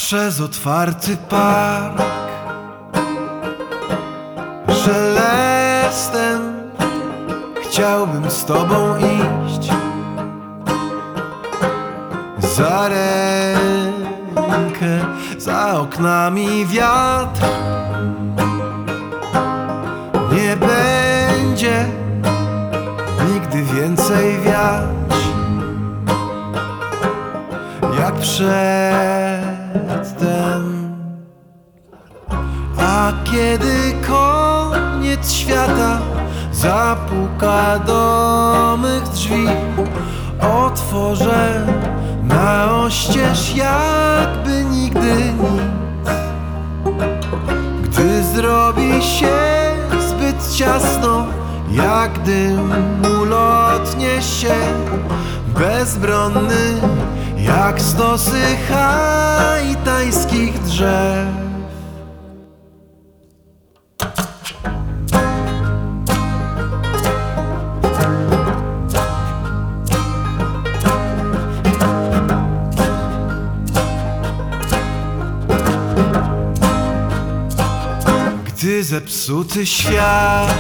przez otwarty park, szelestem chciałbym z tobą iść, za rękę, za oknami wiatr. Nie będzie nigdy więcej wiać jak przedtem. A kiedy koniec świata zapuka do mych drzwi, otworzę na oścież jakby nigdy nic. Gdy zrobi się zbyt ciasno, jak dym ulotnie się, bezbronny jak stosy haitańskich drzew. Gdy zepsuty świat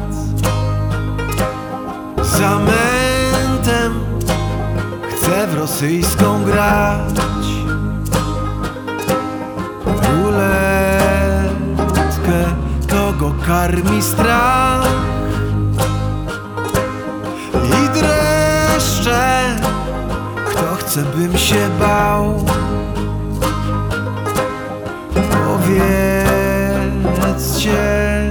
zamętem chce w rosyjską grać, ruletkę kogo karmi strach i dreszcze, kto chce bym się bał. Powiedzcie.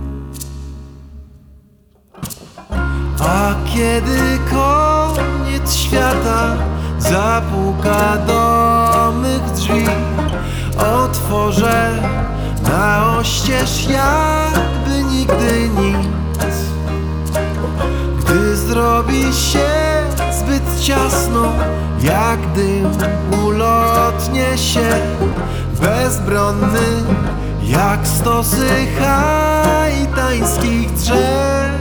A kiedy koniec świata zapuka do mych drzwi, otworzę na oścież jakby nigdy nic. Gdy zrobi się zbyt ciasno, jak dym ulotnie się, bezbronny jak stosy haitańskich drzew.